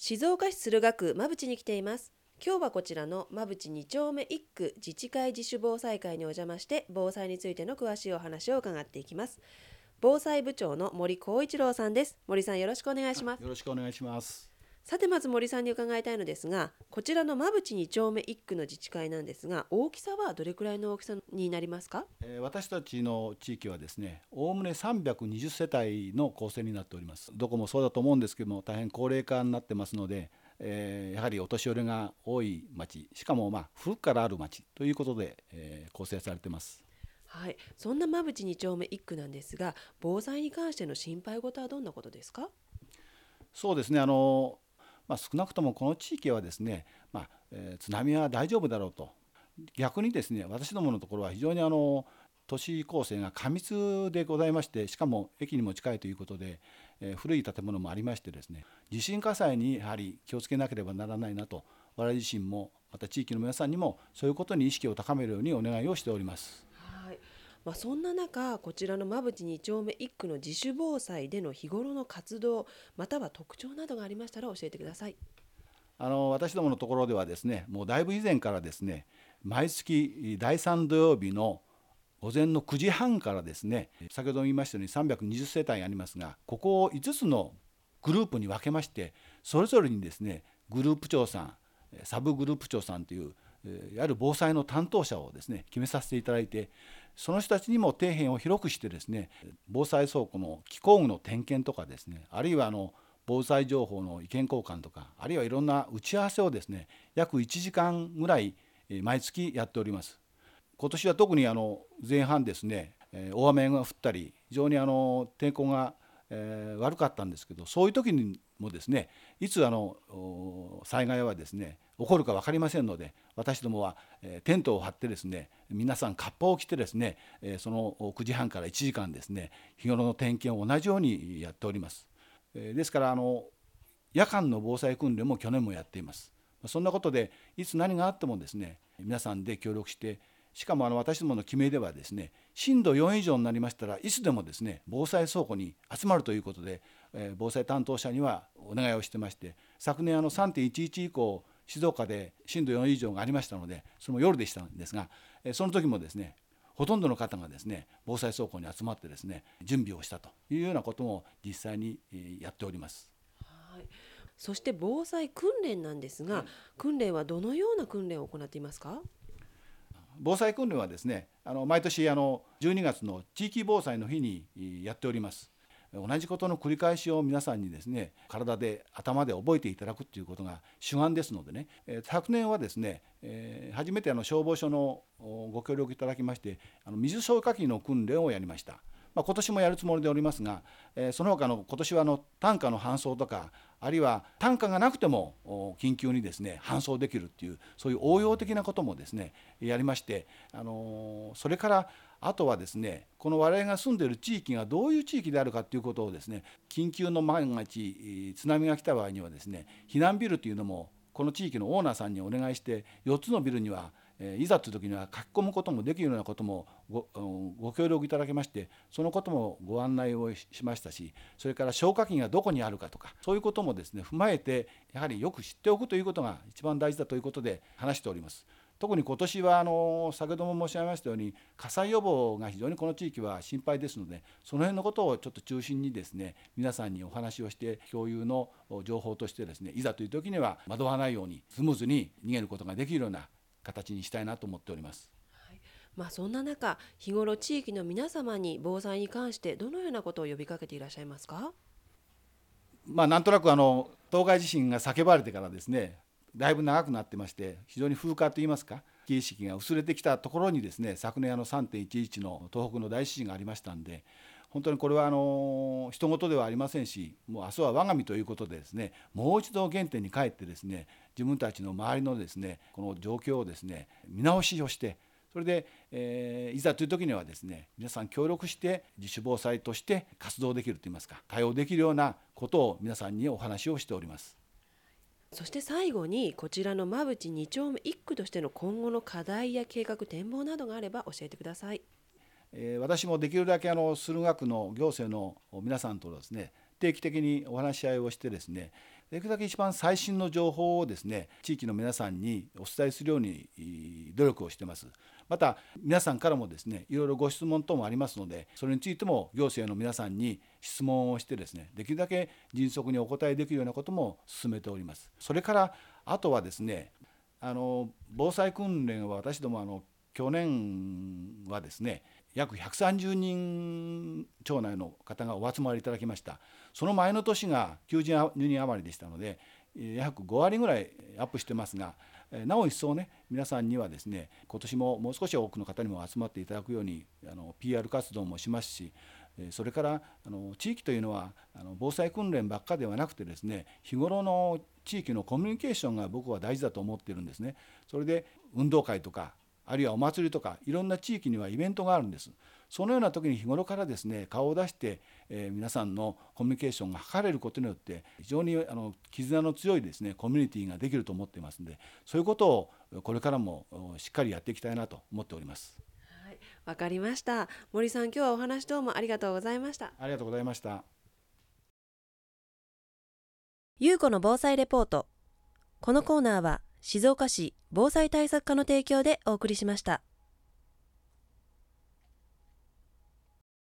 静岡市駿河区馬淵に来ています。今日はこちらの馬淵2丁目1区自治会自主防災会にお邪魔して防災についての詳しいお話を伺っていきます。防災部長の森光一郎さんです。森さん、よろしくお願いします。 よろしくお願いします。 さて、まず森さんに伺いたいのですが、こちらの馬淵2丁目1区の自治会なんですが、大きさはどれくらいの大きさになりますか？ 私たちの地域はですね、おおむね320世帯の構成になっております。どこもそうだと思うんですけども、大変高齢化になってますので、やはりお年寄りが多い町、しかも古くからある町ということで、構成されています。 はい、そんな馬淵2丁目1区なんですが、防災に関しての心配事はどんなことですか？ そうですね、少なくともこの地域はですね、津波は大丈夫だろうと。逆にですね、私どものところは非常に都市構成が過密でございまして、しかも駅にも近いということで、古い建物もありましてですね、地震火災にやはり気をつけなければならないなと、我々自身もまた地域の皆さんにもそういうことに意識を高めるようにお願いをしております。 はい。そんな中、こちらの馬淵2丁目1区の自主防災での日頃の活動、または特徴などがありましたら教えてください。 私どものところではですね、もうだいぶ以前からですね、毎月第3土曜日の午前の9時半からですね、先ほども言いましたように320世帯ありますが、ここを5つのグループに分けまして、それぞれにですね、グループ長さん、サブグループ長さんという、いわゆる防災の担当者をですね、決めさせていただいて、その人たちにも底辺を広くしてですね、防災倉庫の機構具の点検とかですね、あるいは防災情報の意見交換とか、あるいはいろんな打ち合わせをですね、約1時間ぐらい毎月やっております。今年は特に前半ですね、大雨が降ったり非常に天候が悪かったんですけど、そういう時にもですね、いつ災害はですね起こるか分かりませんので、私どもはテントを張ってですね、皆さんカッパを着てですね、その9時半から1時間ですね、日頃の点検を同じようにやっております。ですから夜間の防災訓練も去年もやっています。そんなことでいつ何があってもですね、皆さんで協力して、しかも私どもの決めではですね、震度4以上になりましたらいつでもですね防災倉庫に集まるということで、防災担当者にはお願いをしてまして、昨年3.11以降静岡で震度4以上がありましたので、それも夜でしたんですが、その時もですね、ほとんどの方がですね防災倉庫に集まってですね準備をしたというようなことも実際にやっております。 はい。そして防災訓練なんですが、訓練はどのような訓練を行っていますか？ 防災訓練はですね、毎年12月の地域防災の日にやっております。同じことの繰り返しを皆さんにですね、体で頭で覚えていただくということが主眼ですのでね、昨年はですね、初めて消防署のご協力いただきまして、水消火器の訓練をやりました。今年もやるつもりでおりますが、その他の今年は担架の搬送とか、あるいは担架がなくても緊急にですね搬送できるっていう、そういう応用的なこともですねやりまして、それからあとはですね、この我々が住んでいる地域がどういう地域であるかということをですね、緊急の万が一津波が来た場合にはですね、避難ビルというのもこの地域のオーナーさんにお願いして、4つのビルにはいざという時には書き込むこともできるようなこともご協力いただきまして、そのこともご案内をしましたし、それから消火器がどこにあるかとか、そういうこともですね踏まえて、やはりよく知っておくということが一番大事だということで話しております。特に今年は先ほども申し上げましたように、火災予防が非常にこの地域は心配ですので、その辺のことをちょっと中心にですね皆さんにお話をして共有の情報としてですね、いざという時には惑わないようにスムーズに逃げることができるような形にしたいなと思っております。 はい。そんな中、日頃地域の皆様に防災に関してどのようなことを呼びかけていらっしゃいますか？ なんとなく東海地震が叫ばれてからですね、だいぶ長くなってまして、非常に風化といいますか、危機意識が薄れてきたところにですね、昨年3.11の東北の大地震がありましたんで、本当にこれは人事ではありませんし、もう明日は我が身ということでですね、もう一度原点に帰ってですね、自分たちの周りのですねこの状況をですね見直しをして、それで、いざという時にはですね皆さん協力して自主防災として活動できるといいますか、対応できるようなことを皆さんにお話をしております。 そして最後に、こちらの馬淵2丁目1区としての今後の課題や計画展望などがあれば教えてください。 私もできるだけ駿河区の行政の皆さんとですね定期的にお話し合いをしてですね、できるだけ一番最新の情報をですね、地域の皆さんにお伝えするように努力をしています。また皆さんからもですね、いろいろご質問等もありますので、それについても行政の皆さんに質問をしてですね、できるだけ迅速にお答えできるようなことも進めております。それからあとはですね、防災訓練は私ども去年はですね、約130人町内の方がお集まりいただきました。その前の年が90人余りでしたので、約5割ぐらいアップしてますが、なお一層ね、皆さんにはですね、今年ももう少し多くの方にも集まっていただくようにPR 活動もしますし、それから地域というのは防災訓練ばっかではなくてですね、日頃の地域のコミュニケーションが僕は大事だと思っているんですね。それで運動会とか、あるいはお祭りとか、いろんな地域にはイベントがあるんです。そのような時に日頃からですね、顔を出して、皆さんのコミュニケーションが図れることによって非常に絆の強いですね、コミュニティができると思っていますので、そういうことをこれからもしっかりやっていきたいなと思っております。 はい、わかりました。森さん、今日はお話どうもありがとうございました。 ありがとうございました。 ゆうこの防災レポート。このコーナーは静岡市防災対策課の提供でお送りしました。